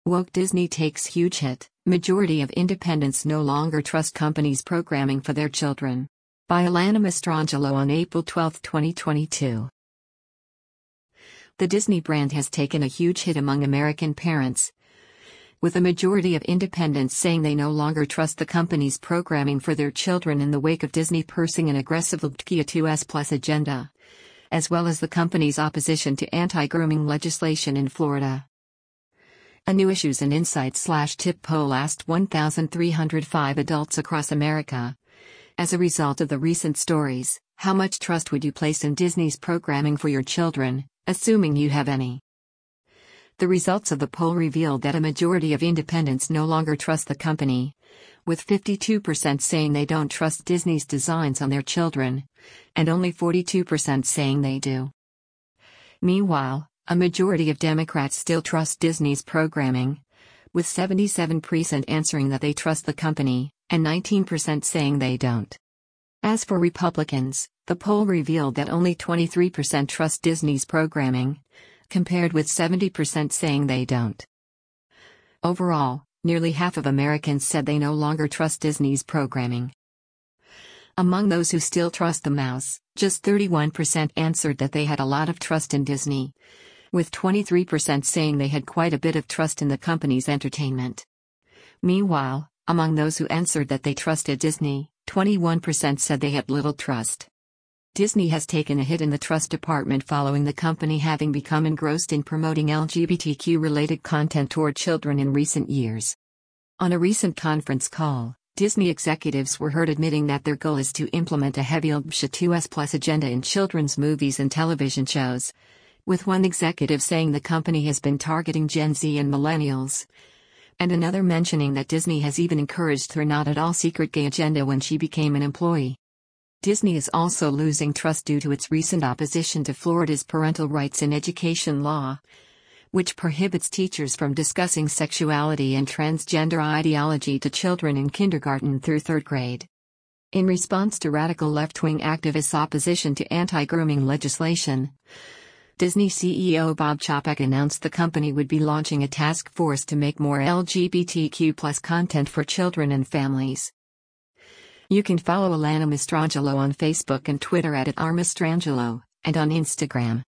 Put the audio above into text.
Woke Disney takes huge hit. Majority of independents no longer trust companies' programming for their children. By Alana Mastrangelo on April 12, 2022. The Disney brand has taken a huge hit among American parents, with a majority of independents saying they no longer trust the company's programming for their children in the wake of Disney pursuing an aggressive LGBTQ+ agenda, as well as the company's opposition to anti-grooming legislation in Florida. A new Issues and Insights/TIP poll asked 1,305 adults across America, as a result of the recent stories, how much trust would you place in Disney's programming for your children, assuming you have any? The results of the poll revealed that a majority of independents no longer trust the company, with 52% saying they don't trust Disney's designs on their children, and only 42% saying they do. Meanwhile, a majority of Democrats still trust Disney's programming, with 77% answering that they trust the company, and 19% saying they don't. As for Republicans, the poll revealed that only 23% trust Disney's programming, compared with 70% saying they don't. Overall, nearly half of Americans said they no longer trust Disney's programming. Among those who still trust the mouse, just 31% answered that they had a lot of trust in Disney, with 23% saying they had quite a bit of trust in the company's entertainment. Meanwhile, among those who answered that they trusted Disney, 21% said they had little trust. Disney has taken a hit in the trust department following the company having become engrossed in promoting LGBTQ-related content toward children in recent years. On a recent conference call, Disney executives were heard admitting that their goal is to implement a heavy LGBTQ+ agenda in children's movies and television shows, with one executive saying the company has been targeting Gen Z and millennials, and another mentioning that Disney has even encouraged her not-at-all-secret gay agenda when she became an employee. Disney is also losing trust due to its recent opposition to Florida's parental rights in education law, which prohibits teachers from discussing sexuality and transgender ideology to children in kindergarten through third grade. In response to radical left-wing activists' opposition to anti-grooming legislation, Disney CEO Bob Chapek announced the company would be launching a task force to make more LGBTQ+ content for children and families. You can follow Alana Mastrangelo on Facebook and Twitter @RMastrangelo, and on Instagram